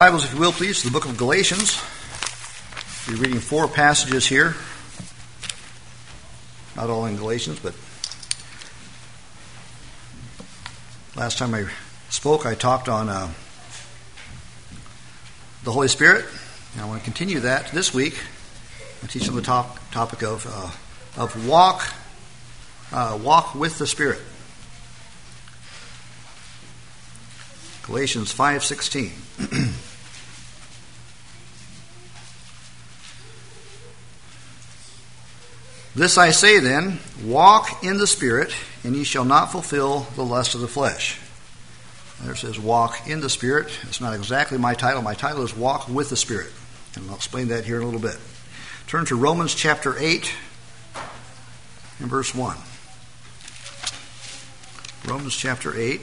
Bibles, if you will, please, to the book of Galatians. We're reading 4 passages here. Not all in Galatians, but last time I spoke, I talked on the Holy Spirit. And I want to continue that this week. I teach on the topic of walk with the Spirit. Galatians 5:16. This I say then, walk in the Spirit, and ye shall not fulfill the lust of the flesh. There it says walk in the Spirit. It's not exactly my title. My title is walk with the Spirit. And I'll explain that here in a little bit. Turn to Romans chapter 8 and verse 1. Romans chapter 8.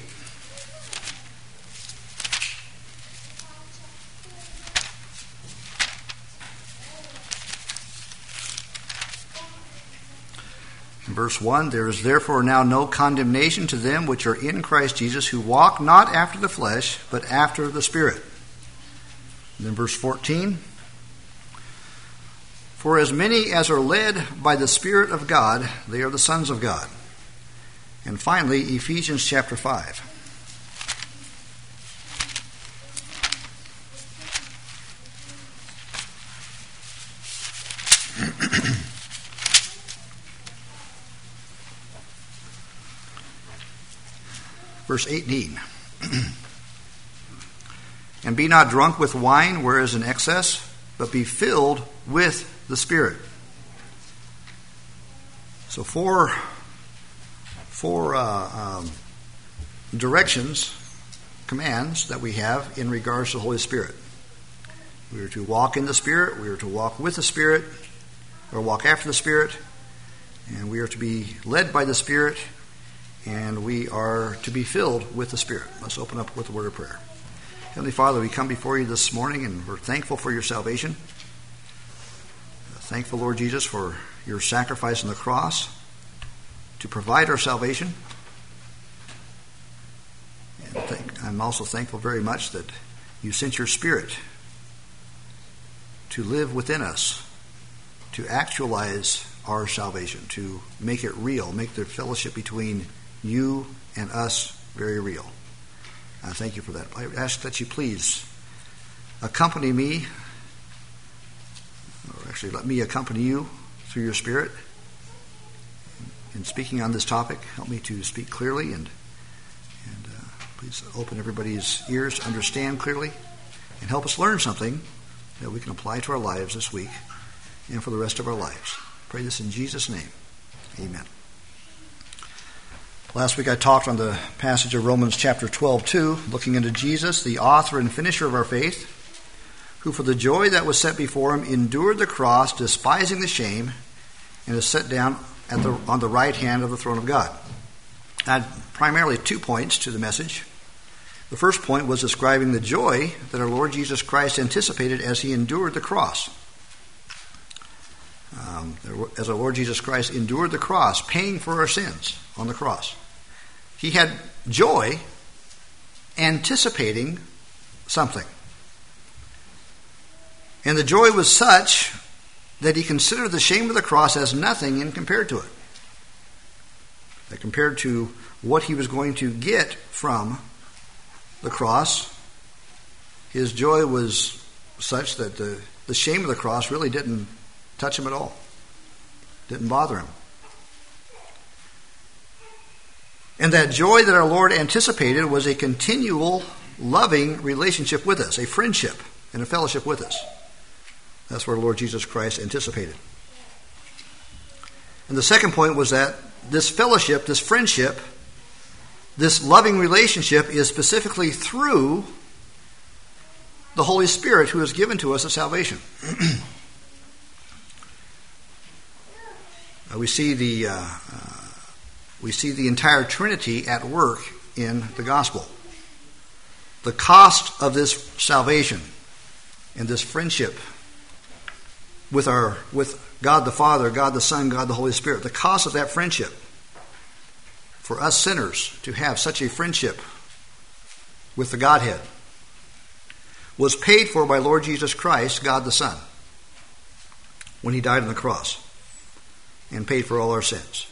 Verse 1, there is therefore now no condemnation to them which are in Christ Jesus, who walk not after the flesh, but after the Spirit. And then verse 14, for as many as are led by the Spirit of God, they are the sons of God. And finally, Ephesians chapter 5. Verse 18, and be not drunk with wine, where is an excess, but be filled with the Spirit. So four directions, commands that we have in regards to the Holy Spirit. We are to walk in the Spirit, we are to walk with the Spirit, or walk after the Spirit, and we are to be led by the Spirit, and we are to be filled with the Spirit. Let's open up with a word of prayer. Heavenly Father, we come before you this morning, and we're thankful for your salvation. Thankful, Lord Jesus, for your sacrifice on the cross to provide our salvation. And I'm also thankful very much that you sent your Spirit to live within us, to actualize our salvation, to make it real, make the fellowship between you and us very real. I thank you for that. I ask that you please accompany me, or actually let me accompany you through your Spirit in speaking on this topic. Help me to speak clearly, and please open everybody's ears to understand clearly, and help us learn something that we can apply to our lives this week and for the rest of our lives. Pray this in Jesus' name. Amen. Last week I talked on the passage of Romans chapter 12:2, looking into Jesus, the author and finisher of our faith, who for the joy that was set before him endured the cross, despising the shame, and is set down on the right hand of the throne of God. I had primarily 2 points to the message. The first point was describing the joy that our Lord Jesus Christ anticipated as he endured the cross. As our Lord Jesus Christ endured the cross, paying for our sins on the cross, he had joy anticipating something. And the joy was such that he considered the shame of the cross as nothing in compared to it. That compared to what he was going to get from the cross, his joy was such that the shame of the cross really didn't touch him at all. Didn't bother him. And that joy that our Lord anticipated was a continual, loving relationship with us, a friendship and a fellowship with us. That's what our Lord Jesus Christ anticipated. And the second point was that this fellowship, this friendship, this loving relationship is specifically through the Holy Spirit who is given to us at salvation. We see the entire Trinity at work in the gospel. The cost of this salvation and this friendship with God the Father, God the Son, God the Holy Spirit, the cost of that friendship for us sinners to have such a friendship with the Godhead was paid for by Lord Jesus Christ, God the Son, when he died on the cross and paid for all our sins.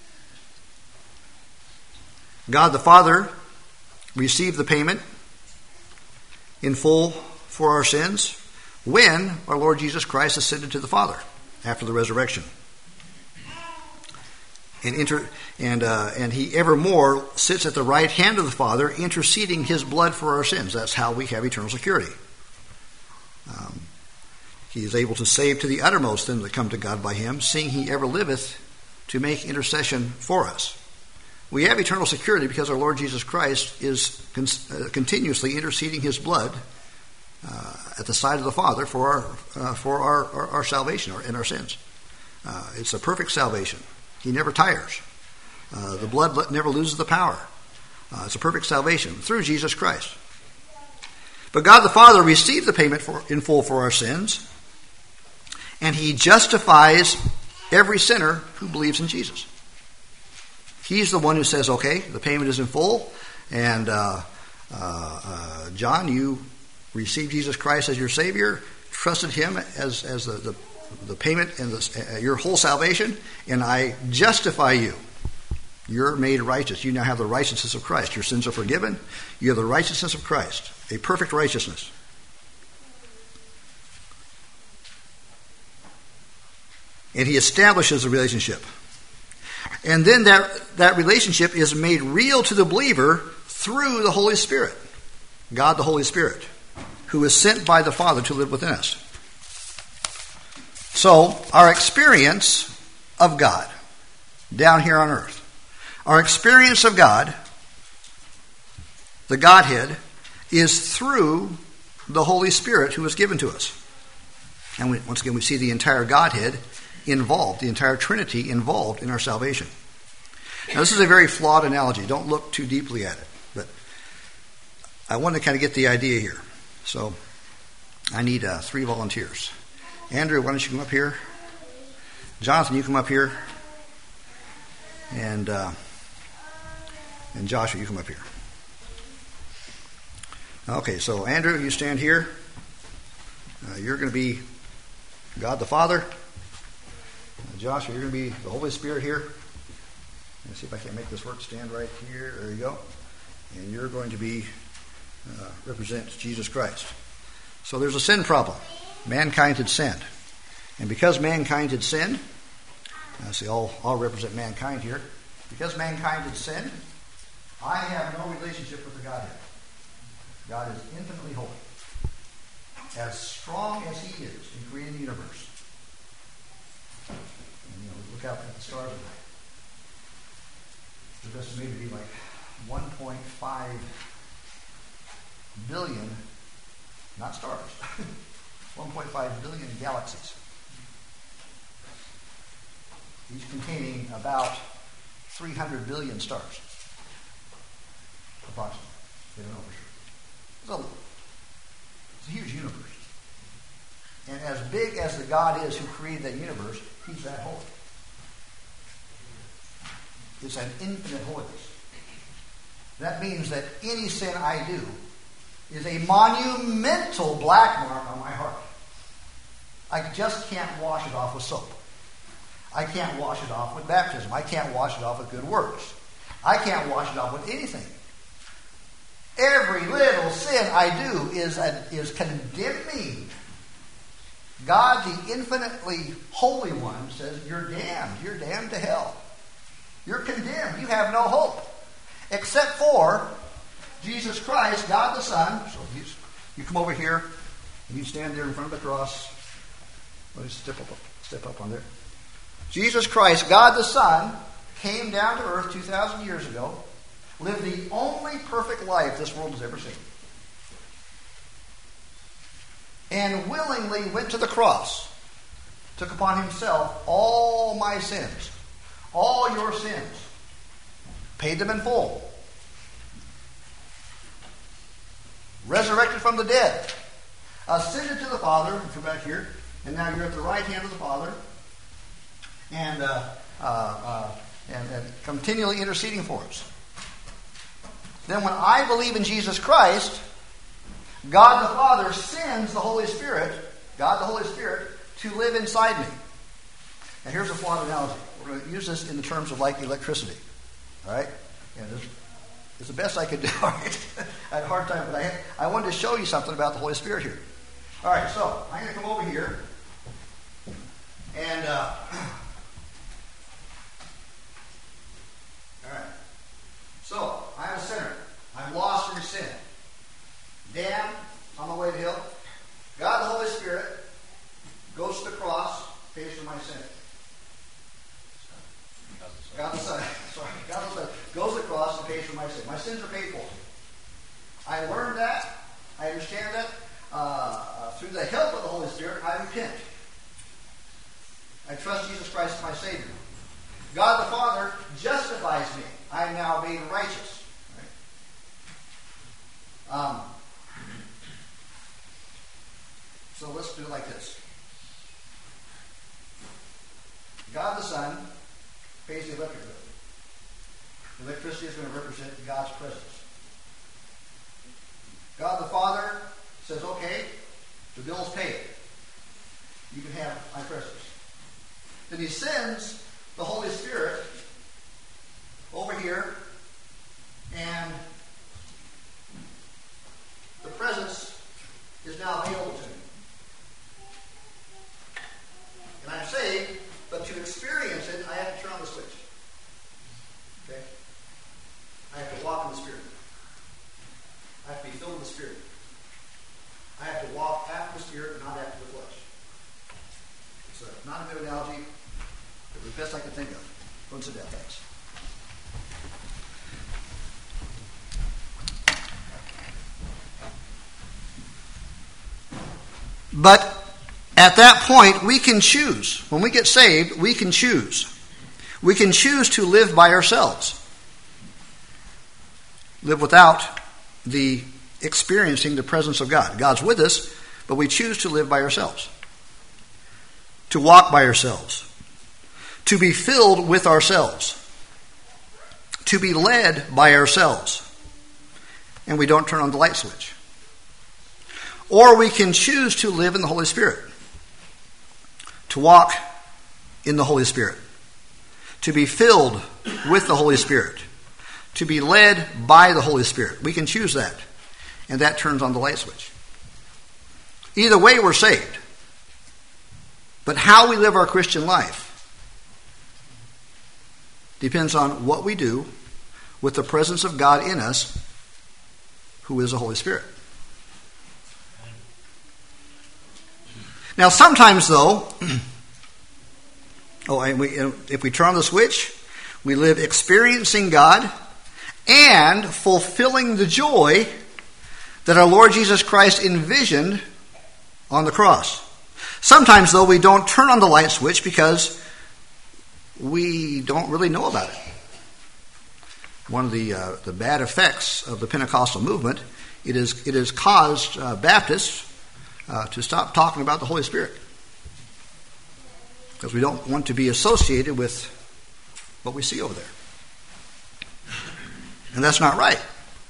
God the Father received the payment in full for our sins when our Lord Jesus Christ ascended to the Father after the resurrection. And he evermore sits at the right hand of the Father, interceding his blood for our sins. That's how we have eternal security. He is able to save to the uttermost them that come to God by him, seeing he ever liveth to make intercession for us. We have eternal security because our Lord Jesus Christ is continuously interceding his blood at the side of the Father for our salvation and our sins. It's a perfect salvation. He never tires. The blood never loses the power. It's a perfect salvation through Jesus Christ. But God the Father received the payment in full for our sins, and he justifies every sinner who believes in Jesus. He's the one who says, okay, the payment is in full, and John, you received Jesus Christ as your Savior, trusted him as the payment and your whole salvation, and I justify you. You're made righteous. You now have the righteousness of Christ. Your sins are forgiven. You have the righteousness of Christ, a perfect righteousness. And he establishes a relationship. And then that relationship is made real to the believer through the Holy Spirit. God the Holy Spirit, who is sent by the Father to live within us. So, our experience of God down here on earth, our experience of God, the Godhead, is through the Holy Spirit who is given to us. And once again, we see the entire Godhead involved, the entire Trinity involved in our salvation. Now, this is a very flawed analogy. Don't look too deeply at it. But I want to kind of get the idea here. So, I need 3 volunteers. Andrew, why don't you come up here? Jonathan, you come up here. And Joshua, you come up here. Okay, so Andrew, you stand here. You're going to be God the Father. Joshua, you're going to be the Holy Spirit here. Let's see if I can make this work. Stand right here. There you go. And you're going to be represent Jesus Christ. So there's a sin problem. Mankind had sinned. And because mankind had sinned, I'll represent mankind here. Because mankind had sinned, I have no relationship with the Godhead. God is infinitely holy. As strong as he is in creating the universe. And, look out at the stars at night. There's estimated to be like 1.5 billion, not stars, 1.5 billion galaxies. Each containing about 300 billion stars. Approximately. They don't know for sure. It's a huge universe. And as big as the God is who created that universe, he's that holy. It's an infinite holiness. That means that any sin I do is a monumental black mark on my heart. I just can't wash it off with soap. I can't wash it off with baptism. I can't wash it off with good works. I can't wash it off with anything. Every little sin I do is condemning. God, the infinitely holy one, says, you're damned. You're damned to hell. You're condemned. You have no hope. Except for Jesus Christ, God the Son. So you come over here, and you stand there in front of the cross. Let me step up on there. Jesus Christ, God the Son, came down to earth 2,000 years ago, lived the only perfect life this world has ever seen, and willingly went to the cross, took upon himself all my sins, all your sins, paid them in full, resurrected from the dead, ascended to the Father, come back here, and now you're at the right hand of the Father, and continually interceding for us. Then when I believe in Jesus Christ, God the Father sends the Holy Spirit, God the Holy Spirit, to live inside me. And here's a flawed analogy. We're going to use this in the terms of like electricity. All right? And it's the best I could do. All right? I had a hard time, but I wanted to show you something about the Holy Spirit here. All right, so I'm going to come over here. And, all right. So, I'm a sinner. I'm lost in sin. Damned on the way to hell. God, the Holy Spirit, goes to the cross, pays for my sin. God the Son, goes to the cross and pays for my sin. My sins are paid for. I learned that. I understand that. Through the help of the Holy Spirit, I repent. I trust Jesus Christ as my Savior. God the Father justifies me. I am now made righteous. Right? So let's do it like this. God the Son pays the electric bill. Electricity is going to represent God's presence. God the Father says, okay, the bill's paid. You can have my presence. Then he sends the Holy Spirit over here, and the presence is now available to me. And I'm saved, but to experience it, I have to turn on the switch. Okay? I have to walk in the Spirit. I have to be filled with the Spirit. I have to walk after the Spirit, not after the flesh. It's not a good analogy, but the best I can think of. Go and sit down, thanks. But at that point, we can choose. When we get saved, we can choose. We can choose to live by ourselves. Live without the experiencing the presence of God. God's with us, but we choose to live by ourselves. To walk by ourselves. To be filled with ourselves. To be led by ourselves. And we don't turn on the light switch. Or we can choose to live in the Holy Spirit. To walk in the Holy Spirit. To be filled with the Holy Spirit. To be led by the Holy Spirit. We can choose that. And that turns on the light switch. Either way, we're saved. But how we live our Christian life depends on what we do with the presence of God in us, who is the Holy Spirit. Now, sometimes, though, if we turn on the switch, we live experiencing God and fulfilling the joy that our Lord Jesus Christ envisioned on the cross. Sometimes, though, we don't turn on the light switch because we don't really know about it. One of the bad effects of the Pentecostal movement, it has caused Baptists to stop talking about the Holy Spirit. Because we don't want to be associated with what we see over there. And that's not right.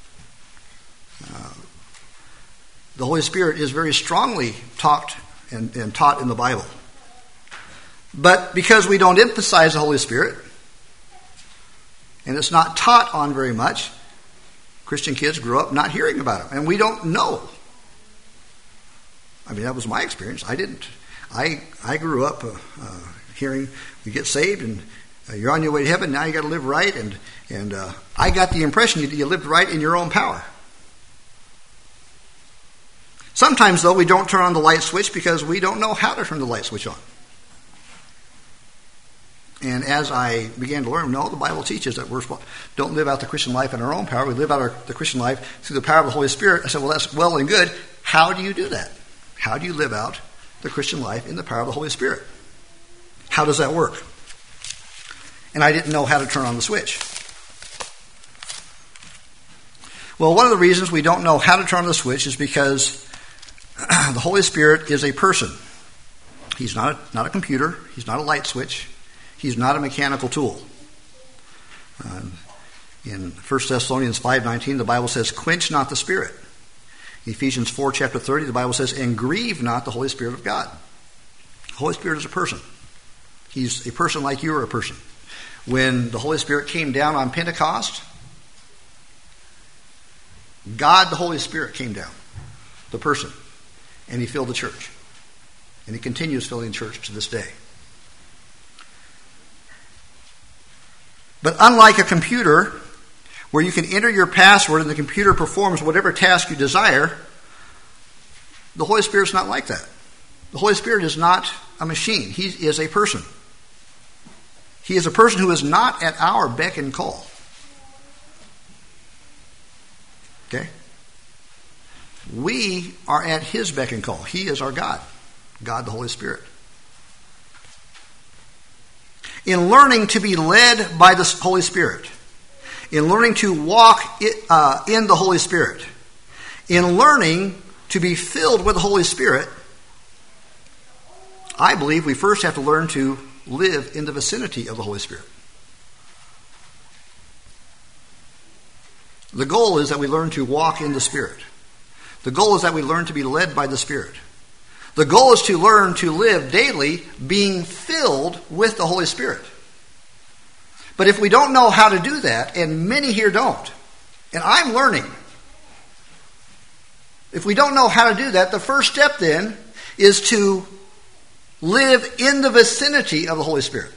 The Holy Spirit is very strongly talked and taught in the Bible. But because we don't emphasize the Holy Spirit, and it's not taught on very much, Christian kids grew up not hearing about Him. And we don't know. I mean, that was my experience. I didn't. I grew up hearing you get saved and you're on your way to heaven. Now you got to live right. And I got the impression you lived right in your own power. Sometimes, though, we don't turn on the light switch because we don't know how to turn the light switch on. And as I began to learn, no, the Bible teaches that we don't live out the Christian life in our own power. We live out the Christian life through the power of the Holy Spirit. I said, well, that's well and good. How do you do that? How do you live out the Christian life in the power of the Holy Spirit? How does that work? And I didn't know how to turn on the switch. Well, one of the reasons we don't know how to turn on the switch is because the Holy Spirit is a person. He's not a computer. He's not a light switch. He's not a mechanical tool. In 1 Thessalonians 5:19, the Bible says, "Quench not the Spirit." Ephesians 4, chapter 30, the Bible says, and grieve not the Holy Spirit of God. The Holy Spirit is a person. He's a person like you are a person. When the Holy Spirit came down on Pentecost, God, the Holy Spirit, came down, the person, and he filled the church. And he continues filling the church to this day. But unlike a computer, where you can enter your password and the computer performs whatever task you desire, the Holy Spirit's not like that. The Holy Spirit is not a machine. He is a person. He is a person who is not at our beck and call. Okay? We are at his beck and call. He is our God. God the Holy Spirit. In learning to be led by the Holy Spirit, in learning to walk in the Holy Spirit, in learning to be filled with the Holy Spirit, I believe we first have to learn to live in the vicinity of the Holy Spirit. The goal is that we learn to walk in the Spirit. The goal is that we learn to be led by the Spirit. The goal is to learn to live daily being filled with the Holy Spirit. But if we don't know how to do that, and many here don't, and I'm learning, if we don't know how to do that, the first step then is to live in the vicinity of the Holy Spirit.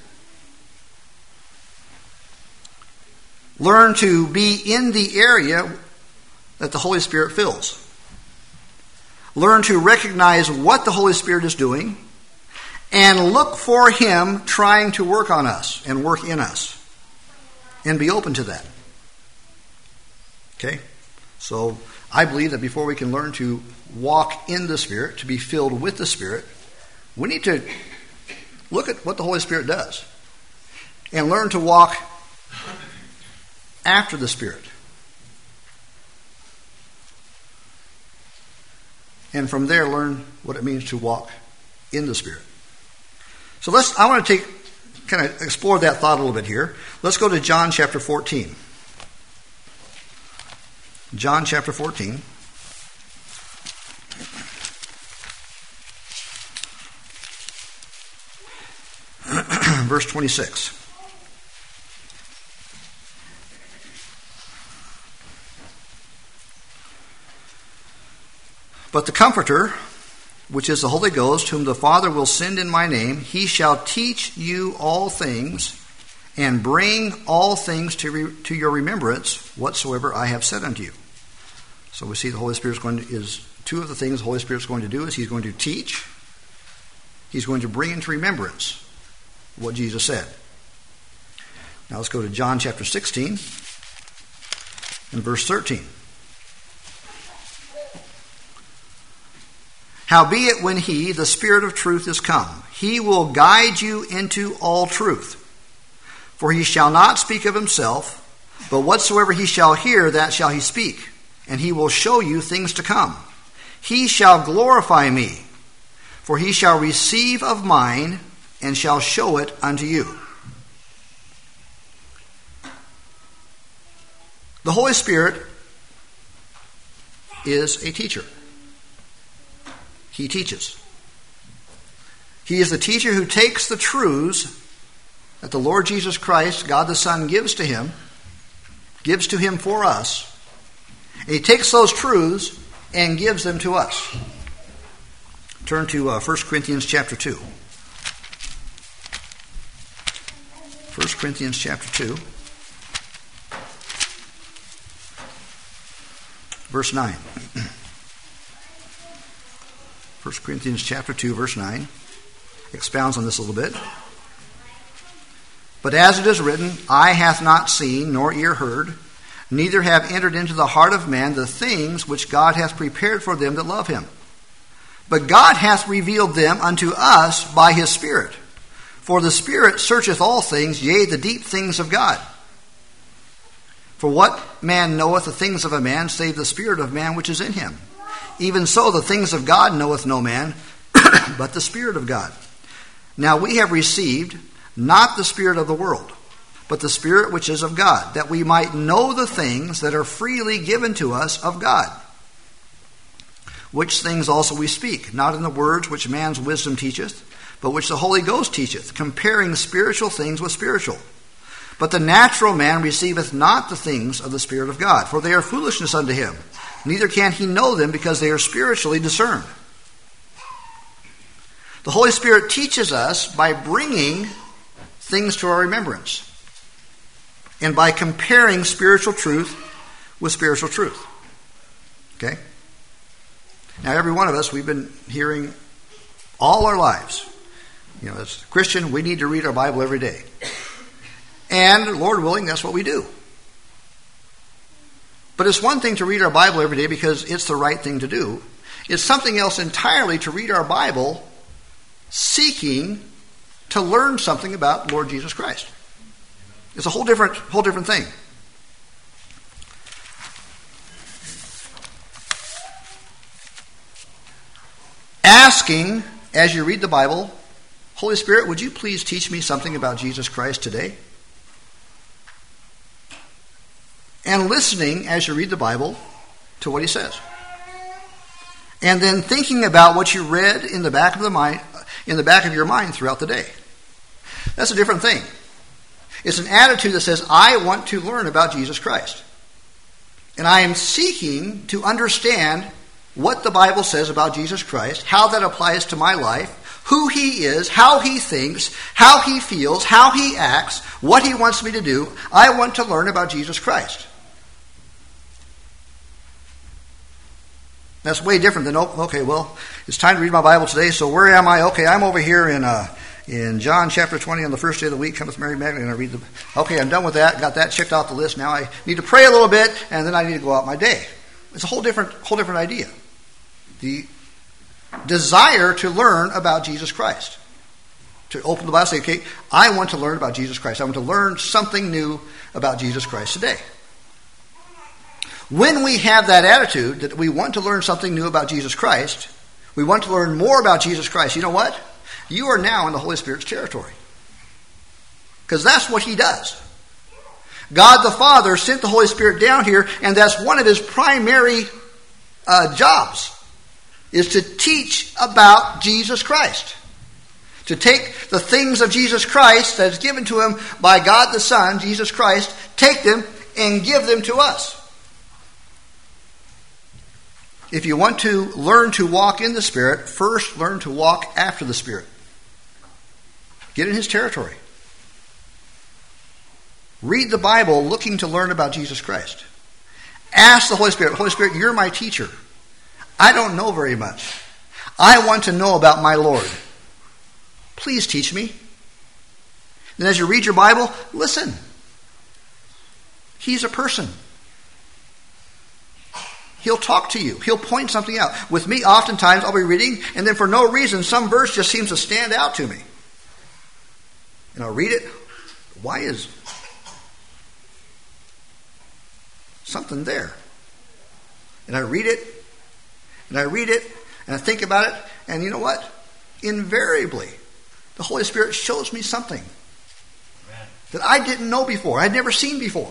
Learn to be in the area that the Holy Spirit fills. Learn to recognize what the Holy Spirit is doing and look for him trying to work on us and work in us. And be open to that. Okay? So I believe that before we can learn to walk in the Spirit, to be filled with the Spirit, we need to look at what the Holy Spirit does and learn to walk after the Spirit. And from there, learn what it means to walk in the Spirit. So I want to kind of explore that thought a little bit here. Let's go to John chapter 14. John chapter 14. Verse 26. But the Comforter, which is the Holy Ghost, whom the Father will send in my name, he shall teach you all things, and bring all things to your remembrance, whatsoever I have said unto you. So we see the Holy Spirit is two of the things the Holy Spirit is going to do is he's going to teach, he's going to bring into remembrance what Jesus said. Now let's go to John chapter 16 and verse 13. Howbeit when he, the Spirit of truth, is come, he will guide you into all truth. For he shall not speak of himself, but whatsoever he shall hear, that shall he speak, and he will show you things to come. He shall glorify me, for he shall receive of mine, and shall show it unto you. The Holy Spirit is a teacher. He teaches. He is the teacher who takes the truths that the Lord Jesus Christ, God the Son, gives to him for us. And he takes those truths and gives them to us. Turn to 1 Corinthians chapter 2. 1 Corinthians chapter 2. Verse 9. 1 Corinthians chapter 2, verse 9 expounds on this a little bit. But as it is written, eye hath not seen, nor ear heard, neither have entered into the heart of man the things which God hath prepared for them that love him. But God hath revealed them unto us by his Spirit. For the Spirit searcheth all things, yea, the deep things of God. For what man knoweth the things of a man, save the spirit of man which is in him? Even so, the things of God knoweth no man, but the Spirit of God. Now we have received not the spirit of the world, but the Spirit which is of God, that we might know the things that are freely given to us of God. which things also we speak, not in the words which man's wisdom teacheth, but which the Holy Ghost teacheth, comparing spiritual things with spiritual. But the natural man receiveth not the things of the Spirit of God, for they are foolishness unto him. Neither can he know them, because they are spiritually discerned. The Holy Spirit teaches us by bringing things to our remembrance and by comparing spiritual truth with spiritual truth. Okay? Now, every one of us, we've been hearing all our lives, as a Christian, we need to read our Bible every day. And, Lord willing, that's what we do. But it's one thing to read our Bible every day because it's the right thing to do. It's something else entirely to read our Bible seeking to learn something about Lord Jesus Christ. It's a whole different thing. Asking, as you read the Bible, Holy Spirit, would you please teach me something about Jesus Christ today? And listening, as you read the Bible, to what he says. And then thinking about what you read in the back of your mind throughout the day. That's a different thing. It's an attitude that says, I want to learn about Jesus Christ. And I am seeking to understand what the Bible says about Jesus Christ, how that applies to my life, who he is, how he thinks, how he feels, how he acts, what he wants me to do. I want to learn about Jesus Christ. That's way different than, okay, well, it's time to read my Bible today, so where am I? Okay, I'm over here in John chapter 20 on the first day of the week, cometh Mary Magdalene, and I read okay, I'm done with that, got that checked off the list, now I need to pray a little bit, and then I need to go out my day. It's a whole different idea. The desire to learn about Jesus Christ. To open the Bible and say, okay, I want to learn about Jesus Christ. I want to learn something new about Jesus Christ today. When we have that attitude that we want to learn something new about Jesus Christ, we want to learn more about Jesus Christ, you know what? You are now in the Holy Spirit's territory. Because that's what he does. God the Father sent the Holy Spirit down here, and that's one of his primary jobs, is to teach about Jesus Christ. To take the things of Jesus Christ that is given to him by God the Son, Jesus Christ, take them and give them to us. If you want to learn to walk in the Spirit, first learn to walk after the Spirit. Get in his territory. Read the Bible looking to learn about Jesus Christ. Ask the Holy Spirit, Holy Spirit, you're my teacher. I don't know very much. I want to know about my Lord. Please teach me. Then as you read your Bible, listen. He's a person. He'll talk to you. He'll point something out. With me, oftentimes, I'll be reading, and then for no reason, some verse just seems to stand out to me. And I'll read it. Why is something there? And I read it, and I read it, and I think about it, and you know what? Invariably, the Holy Spirit shows me something that I didn't know before, I'd never seen before.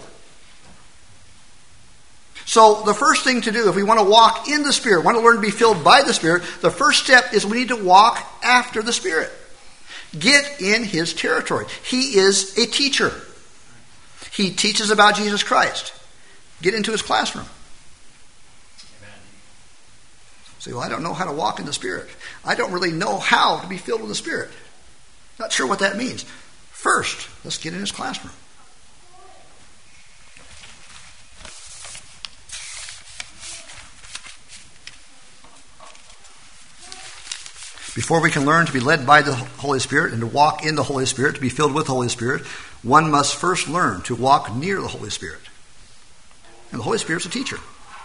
So the first thing to do, if we want to walk in the Spirit, want to learn to be filled by the Spirit, the first step is we need to walk after the Spirit. Get in his territory. He is a teacher. He teaches about Jesus Christ. Get into his classroom. Say, well, I don't know how to walk in the Spirit. I don't really know how to be filled with the Spirit. Not sure what that means. First, let's get in his classroom. Before we can learn to be led by the Holy Spirit and to walk in the Holy Spirit, to be filled with the Holy Spirit, one must first learn to walk near the Holy Spirit. And the Holy Spirit's a teacher.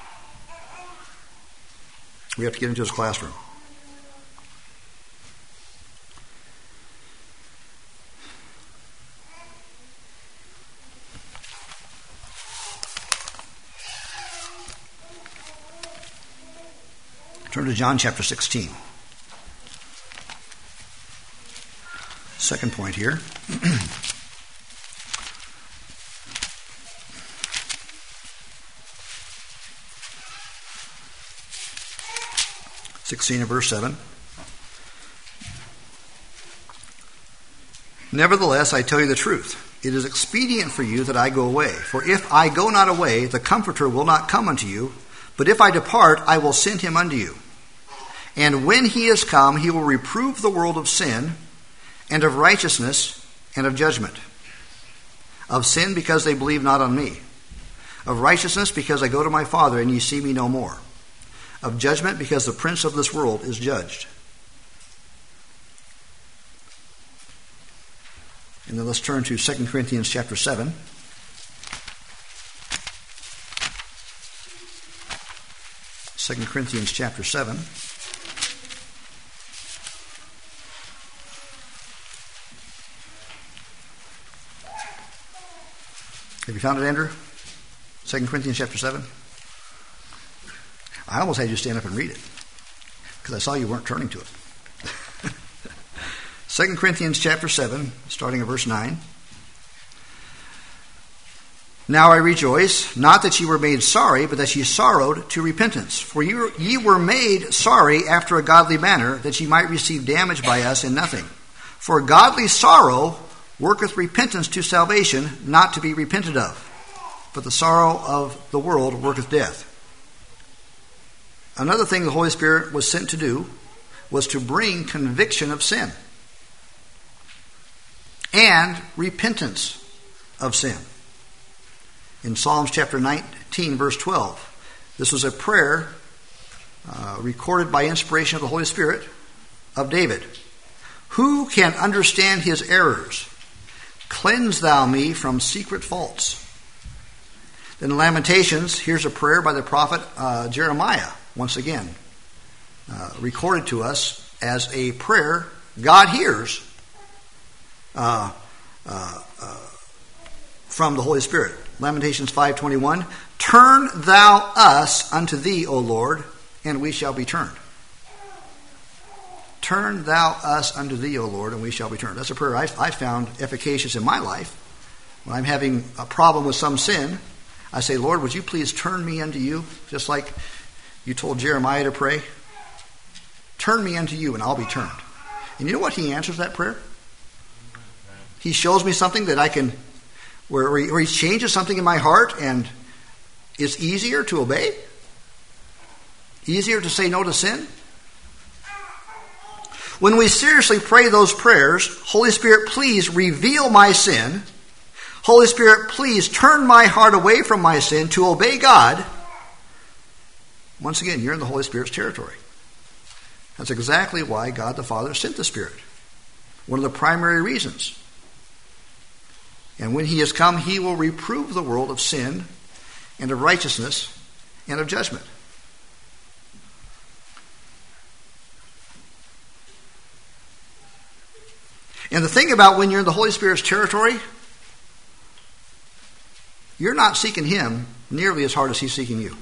We have to get into his classroom. Turn to John chapter 16. Second point here. 16 and verse 7. Nevertheless, I tell you the truth. It is expedient for you that I go away. For if I go not away, the Comforter will not come unto you. But if I depart, I will send him unto you. And when he is come, he will reprove the world of sin, and of righteousness, and of judgment. Of sin, because they believe not on me. Of righteousness, because I go to my Father, and ye see me no more. Of judgment, because the prince of this world is judged. And then let's turn to 2 Corinthians chapter 7. Second Corinthians chapter 7. Have you found it, Andrew? 2 Corinthians chapter 7? I almost had you stand up and read it because I saw you weren't turning to it. 2 Corinthians chapter 7, starting at verse 9. Now I rejoice, not that ye were made sorry, but that ye sorrowed to repentance. For ye were made sorry after a godly manner, that ye might receive damage by us in nothing. For godly sorrow worketh repentance to salvation, not to be repented of. But the sorrow of the world worketh death. Another thing the Holy Spirit was sent to do was to bring conviction of sin and repentance of sin. In Psalms chapter 19, verse 12, this was a prayer recorded by inspiration of the Holy Spirit of David. Who can understand his errors? Cleanse thou me from secret faults. Then in Lamentations, here's a prayer by the prophet Jeremiah, once again, recorded to us as a prayer God hears from the Holy Spirit. Lamentations 5:21, turn thou us unto thee, O Lord, and we shall be turned. Turn thou us unto thee, O Lord, and we shall be turned. That's a prayer I found efficacious in my life. When I'm having a problem with some sin, I say, Lord, would you please turn me unto you, just like you told Jeremiah to pray? Turn me unto you, and I'll be turned. And you know what he answers that prayer? He shows me something that I can, where he changes something in my heart, and it's easier to obey, easier to say no to sin. When we seriously pray those prayers, Holy Spirit, please reveal my sin. Holy Spirit, please turn my heart away from my sin to obey God. Once again, you're in the Holy Spirit's territory. That's exactly why God the Father sent the Spirit. One of the primary reasons. And when he has come, he will reprove the world of sin and of righteousness and of judgment. And the thing about when you're in the Holy Spirit's territory, you're not seeking him nearly as hard as he's seeking you.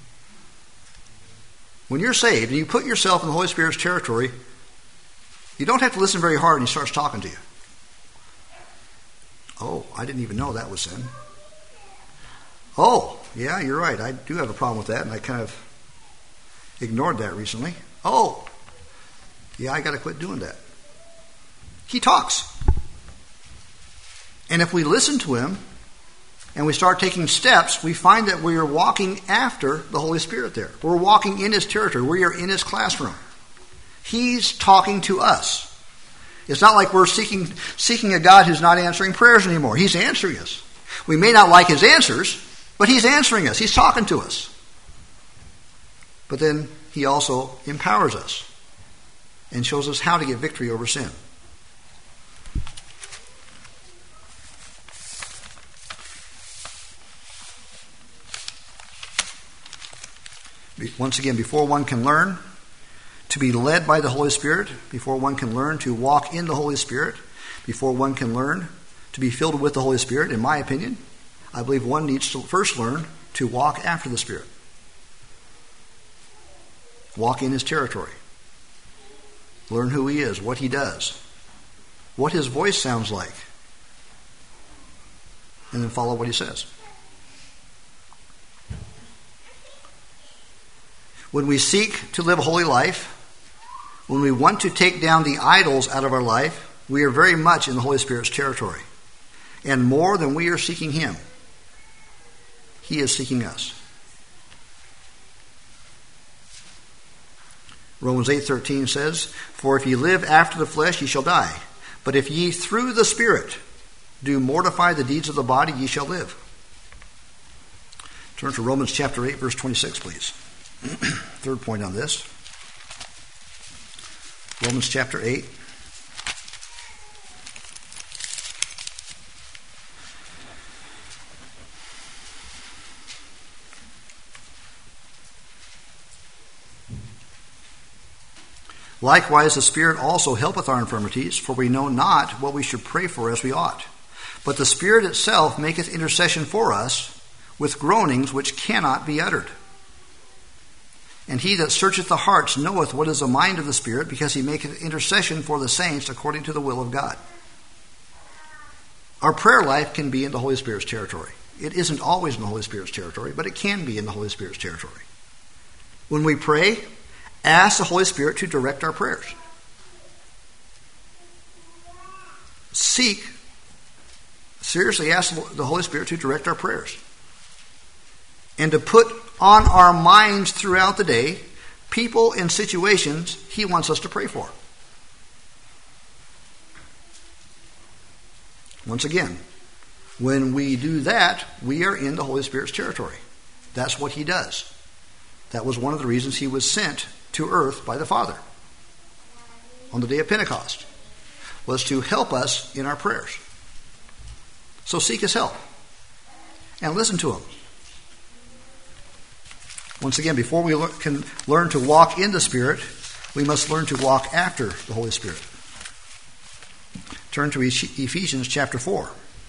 When you're saved and you put yourself in the Holy Spirit's territory, you don't have to listen very hard and he starts talking to you. Oh, I didn't even know that was sin. Oh, yeah, you're right. I do have a problem with that, and I kind of ignored that recently. Oh, yeah, I got to quit doing that. He talks. And if we listen to him and we start taking steps, we find that we are walking after the Holy Spirit there. We're walking in his territory. We are in his classroom. He's talking to us. It's not like we're seeking a God who's not answering prayers anymore. He's answering us. We may not like his answers, but he's answering us. He's talking to us. But then he also empowers us and shows us how to get victory over sin. Once again, before one can learn to be led by the Holy Spirit, before one can learn to walk in the Holy Spirit, before one can learn to be filled with the Holy Spirit, in my opinion, I believe one needs to first learn to walk after the Spirit. Walk in his territory. Learn who he is, what he does, what his voice sounds like, and then follow what he says. When we seek to live a holy life, when we want to take down the idols out of our life, we are very much in the Holy Spirit's territory. And more than we are seeking Him, He is seeking us. Romans 8:13 says, "For if ye live after the flesh, ye shall die. But if ye through the Spirit do mortify the deeds of the body, ye shall live." Turn to Romans chapter 8, verse 26, please. Third point on this. Romans chapter 8. "Likewise the Spirit also helpeth our infirmities, for we know not what we should pray for as we ought. But the Spirit itself maketh intercession for us with groanings which cannot be uttered. And he that searcheth the hearts knoweth what is the mind of the Spirit, because he maketh intercession for the saints according to the will of God." Our prayer life can be in the Holy Spirit's territory. It isn't always in the Holy Spirit's territory, but it can be in the Holy Spirit's territory. When we pray, ask the Holy Spirit to direct our prayers. Seriously ask the Holy Spirit to direct our prayers. And to put on our minds throughout the day people and situations He wants us to pray for. Once again, when we do that, we are in the Holy Spirit's territory. That's what He does. That was one of the reasons He was sent to earth by the Father on the day of Pentecost, was to help us in our prayers. So seek His help and listen to Him. Once again, before we can learn to walk in the Spirit, we must learn to walk after the Holy Spirit. Turn to Ephesians chapter 4.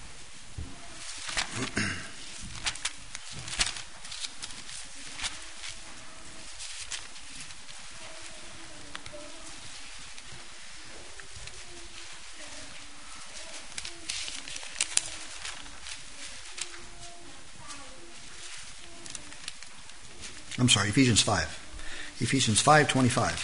I'm sorry, Ephesians 5. Ephesians 5:25.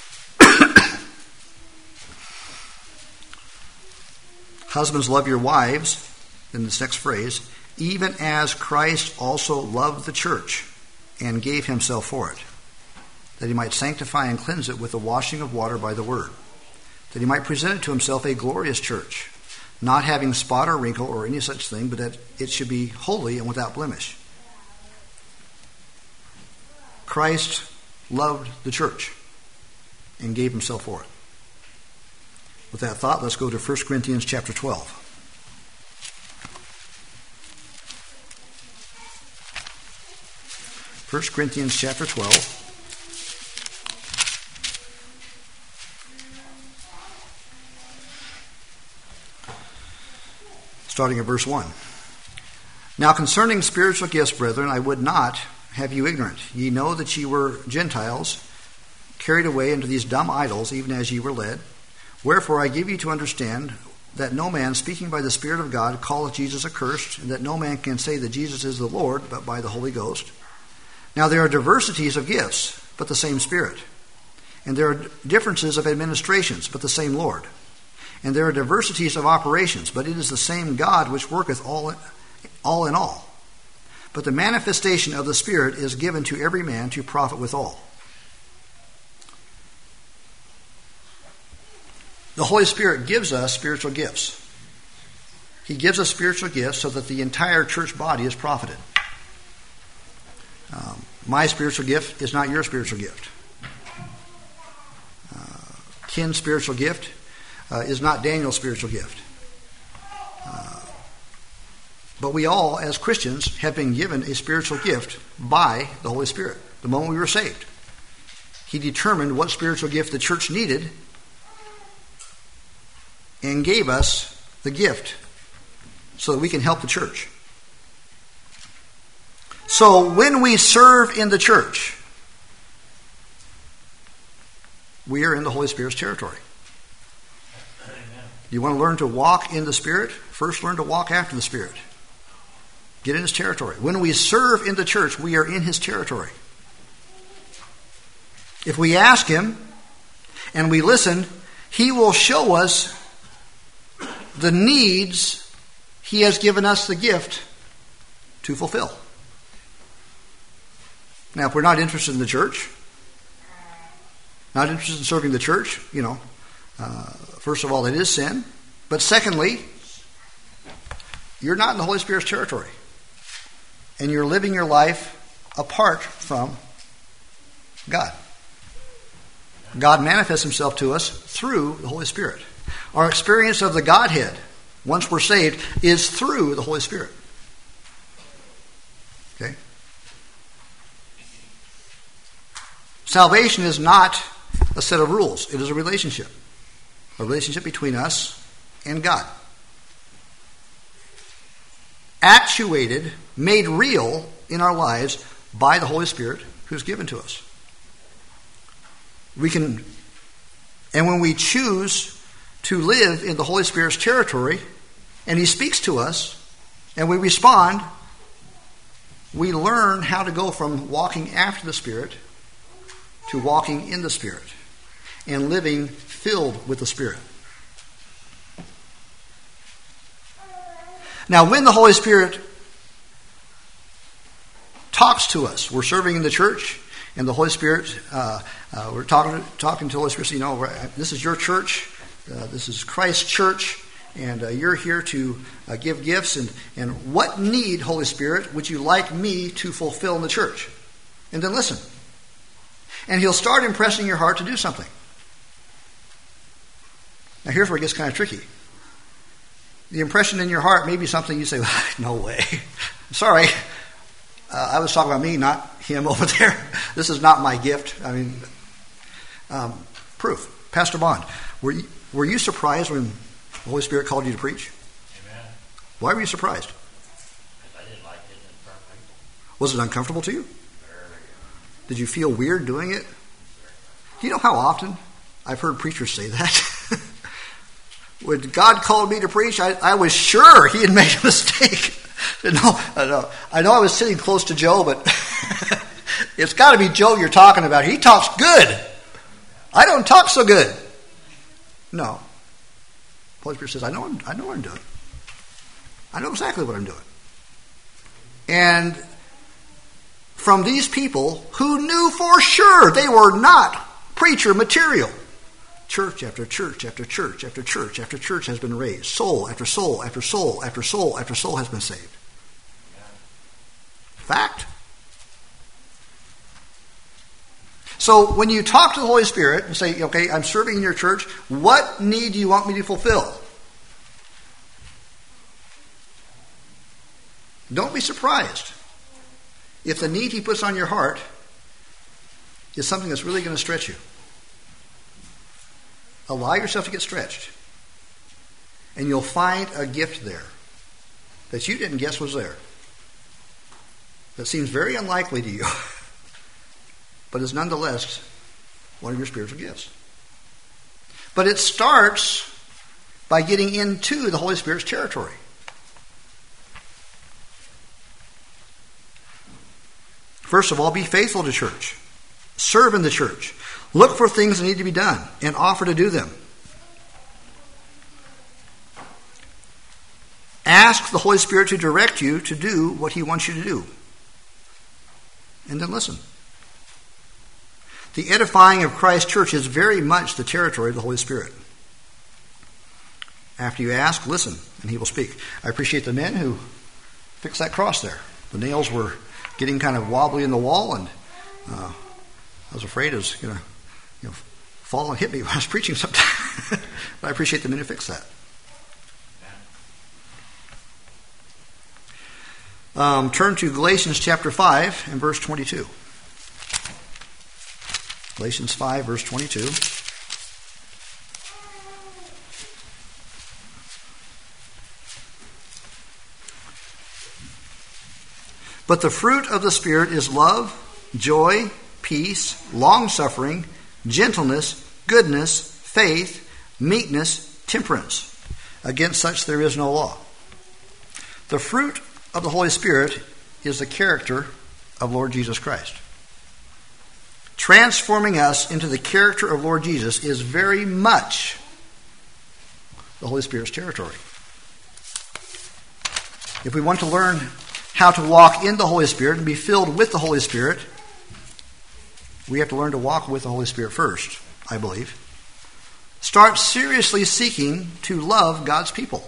"Husbands, love your wives," in this next phrase, "even as Christ also loved the church and gave himself for it, that he might sanctify and cleanse it with the washing of water by the word, that he might present it to himself a glorious church, not having spot or wrinkle or any such thing, but that it should be holy and without blemish." Christ loved the church and gave himself for it. With that thought, let's go to 1 Corinthians chapter 12. 1 Corinthians chapter 12. Starting at verse 1. "Now concerning spiritual gifts, brethren, I would not have you ignorant. Ye know that ye were Gentiles, carried away into these dumb idols, even as ye were led. Wherefore I give you to understand that no man, speaking by the Spirit of God, calleth Jesus accursed, and that no man can say that Jesus is the Lord, but by the Holy Ghost. Now there are diversities of gifts, but the same Spirit. And there are differences of administrations, but the same Lord. And there are diversities of operations, but it is the same God which worketh all in all. But the manifestation of the Spirit is given to every man to profit withal." The Holy Spirit gives us spiritual gifts. He gives us spiritual gifts so that the entire church body is profited. My spiritual gift is not your spiritual gift. Ken's spiritual gift is not Daniel's spiritual gift. But we all, as Christians, have been given a spiritual gift by the Holy Spirit the moment we were saved. He determined what spiritual gift the church needed and gave us the gift so that we can help the church. So when we serve in the church, we are in the Holy Spirit's territory. You want to learn to walk in the Spirit? First learn to walk after the Spirit. Get in His territory. When we serve in the church, we are in His territory. If we ask him and we listen, he will show us the needs he has given us the gift to fulfill. Now, if we're not interested in the church, not interested in serving the church, first of all, it is sin. But secondly, you're not in the Holy Spirit's territory. And you're living your life apart from God. God manifests himself to us through the Holy Spirit. Our experience of the Godhead, once we're saved, is through the Holy Spirit. Okay? Salvation is not a set of rules. It is a relationship. A relationship between us and God. Actuated, made real in our lives by the Holy Spirit who's given to us. And when we choose to live in the Holy Spirit's territory, and he speaks to us, and we respond, we learn how to go from walking after the Spirit to walking in the Spirit and living filled with the Spirit. Now, when the Holy Spirit talks to us, we're serving in the church, and the Holy Spirit, we're talking to the Holy Spirit, saying, this is your church, this is Christ's church, and you're here to give gifts, and what need, Holy Spirit, would you like me to fulfill in the church? And then listen. And he'll start impressing your heart to do something. Now here's where it gets kind of tricky. The impression in your heart may be something you say, no way. Sorry. I was talking about me, not him over there. This is not my gift. Proof. Pastor Bond, were you surprised when the Holy Spirit called you to preach? Amen. Why were you surprised? Because I didn't like it in front of people. Was it uncomfortable to you? Very. Did you feel weird doing it? Do you know how often I've heard preachers say that? When God called me to preach, I was sure he had made a mistake. I know I was sitting close to Joe, but it's got to be Joe you're talking about. He talks good. I don't talk so good. No. Holy Spirit says, I know what I'm doing. I know exactly what I'm doing. And from these people who knew for sure they were not preacher material, church after church after church after church after church has been raised. Soul after soul after soul after soul after soul has been saved. Fact. So when you talk to the Holy Spirit and say, okay, I'm serving in your church, what need do you want me to fulfill? Don't be surprised if the need he puts on your heart is something that's really going to stretch you. Allow yourself to get stretched. And you'll find a gift there that you didn't guess was there. That seems very unlikely to you. But is nonetheless one of your spiritual gifts. But it starts by getting into the Holy Spirit's territory. First of all, be faithful to church. Serve in the church. Look for things that need to be done and offer to do them. Ask the Holy Spirit to direct you to do what he wants you to do. And then listen. The edifying of Christ's church is very much the territory of the Holy Spirit. After you ask, listen, and he will speak. I appreciate the men who fixed that cross there. The nails were getting kind of wobbly in the wall, and I was afraid it was going to fall and hit me when I was preaching sometime. But I appreciate the men who fixed that. Turn to Galatians chapter 5 and verse 22. Galatians 5, verse 22. But the fruit of the Spirit is love, joy, peace, long-suffering, gentleness, goodness, faith, meekness, temperance. Against such there is no law. The fruit of the Holy Spirit is the character of Lord Jesus Christ. transforming us into the character of Lord Jesus, is very much the Holy Spirit's territory. If we want to learn how to walk in the Holy Spirit and be filled with the Holy Spirit, we have to learn to walk with the Holy Spirit first, I believe. Start seriously seeking to love God's people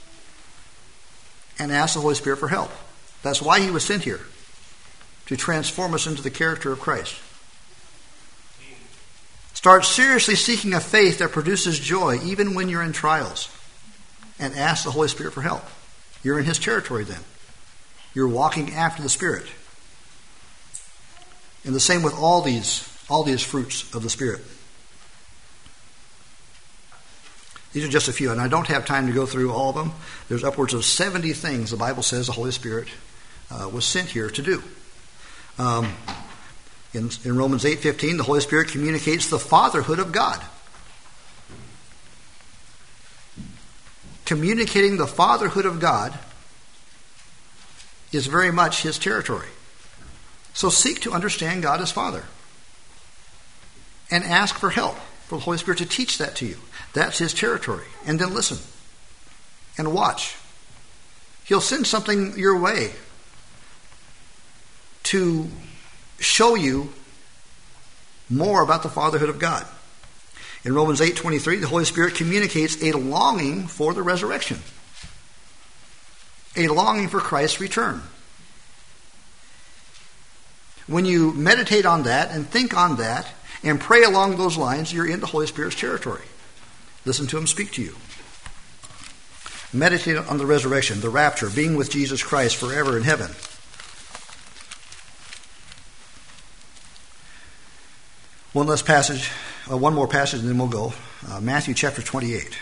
and ask the Holy Spirit for help. That's why he was sent here, to transform us into the character of Christ. Start seriously seeking a faith that produces joy even when you're in trials, and ask the Holy Spirit for help. You're in his territory then. You're walking after the Spirit. And the same with all these fruits of the Spirit. These are just a few, and I don't have time to go through all of them. There's upwards of 70 things the Bible says the Holy Spirit was sent here to do. In Romans 8:15, the Holy Spirit communicates the fatherhood of God. Communicating the fatherhood of God is very much his territory. So seek to understand God as Father. And ask for help for the Holy Spirit to teach that to you. That's his territory. And then listen. And watch. He'll send something your way to show you more about the fatherhood of God. In Romans 8:23, the Holy Spirit communicates a longing for the resurrection. A longing for Christ's return. When you meditate on that and think on that and pray along those lines, you're in the Holy Spirit's territory. Listen to him speak to you. Meditate on the resurrection, the rapture, being with Jesus Christ forever in heaven. One more passage, and then we'll go. Matthew chapter 28.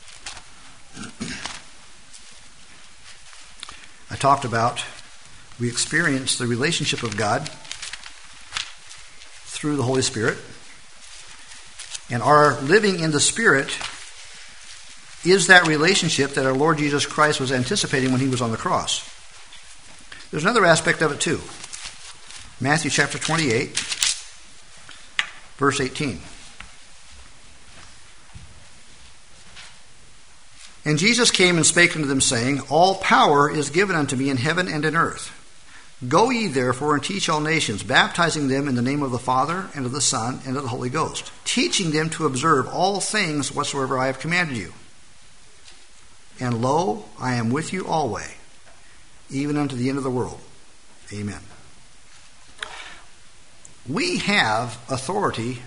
I talked about we experience the relationship of God through the Holy Spirit. And our living in the Spirit is that relationship that our Lord Jesus Christ was anticipating when he was on the cross. There's another aspect of it too. Matthew chapter 28, verse 18. And Jesus came and spake unto them, saying, All power is given unto me in heaven and in earth. Go ye therefore and teach all nations, baptizing them in the name of the Father, and of the Son, and of the Holy Ghost, teaching them to observe all things whatsoever I have commanded you. And lo, I am with you always, even unto the end of the world. Amen. We have authority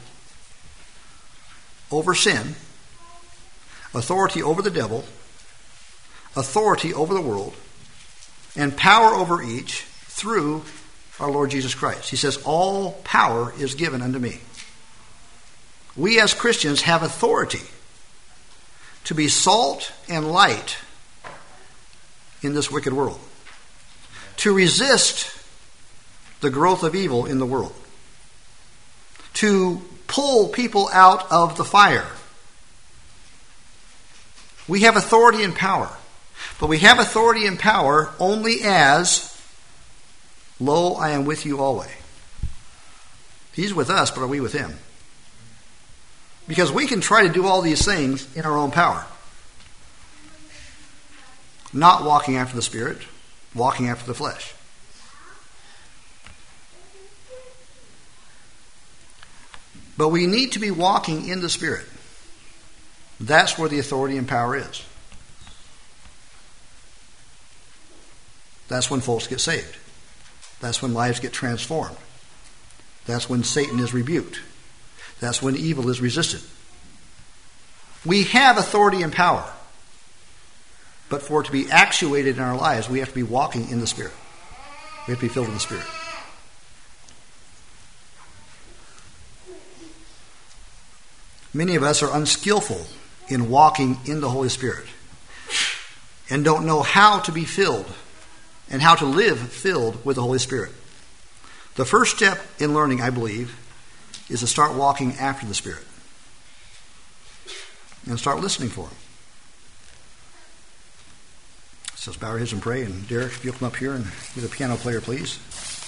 over sin, authority over the devil, authority over the world, and power over each through our Lord Jesus Christ. He says, all power is given unto me. We as Christians have authority to be salt and light in this wicked world, to resist the growth of evil in the world, to pull people out of the fire. We have authority and power, but we have authority and power only as, lo, I am with you always. He's with us, but are we with him? Because we can try to do all these things in our own power. Not walking after the Spirit, walking after the flesh. But we need to be walking in the Spirit. That's where the authority and power is. That's when folks get saved. That's when lives get transformed. That's when Satan is rebuked. That's when evil is resisted. We have authority and power. But for it to be actuated in our lives, we have to be walking in the Spirit. We have to be filled with the Spirit. Many of us are unskillful in walking in the Holy Spirit and don't know how to be filled and how to live filled with the Holy Spirit. The first step in learning, I believe, is to start walking after the Spirit and start listening for Him. So let's bow our heads and pray. And Derek, if you'll come up here and be the piano player, please.